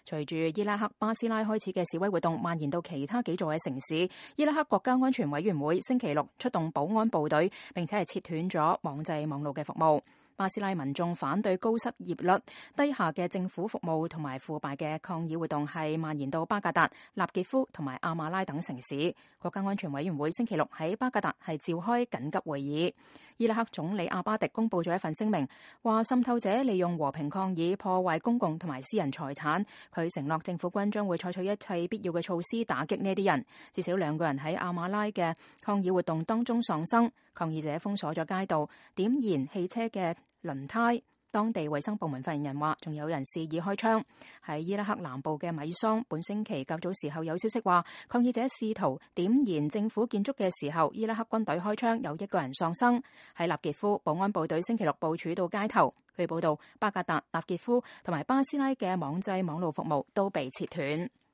隨住伊拉克巴斯拉開始嘅示威活動蔓延到其他幾座嘅城市，伊拉克國家安全委員會星期六出動保安部隊，並且係切斷咗網際網路嘅服務。巴斯拉民眾反對高失業率、低下嘅政府服務同埋腐敗嘅抗議活動係蔓延到巴格達、納傑夫同埋阿馬拉等城市。國家安全委員會星期六喺巴格達係召開緊急會議。伊拉克總理阿巴迪公佈咗一份聲明，話滲透者利用和平抗議破壞公共同埋私人財產。佢承諾政府軍將會採取一切必要嘅措施打擊呢啲人。至少2個人喺阿馬拉嘅抗議活動當中喪生。抗議者封鎖咗街道，點燃汽車嘅輪胎。當地衛生部門發言人話，仲有人肆意開槍。喺伊拉克南部嘅米桑，本星期較早時候有消息話，抗議者試圖點燃政府建築嘅時候，伊拉克軍隊開槍，有1個人喪生。喺納傑夫，保安部隊星期六部署到街頭。據報道，巴格達、納傑夫同埋巴斯拉嘅網際網路服務都被切斷。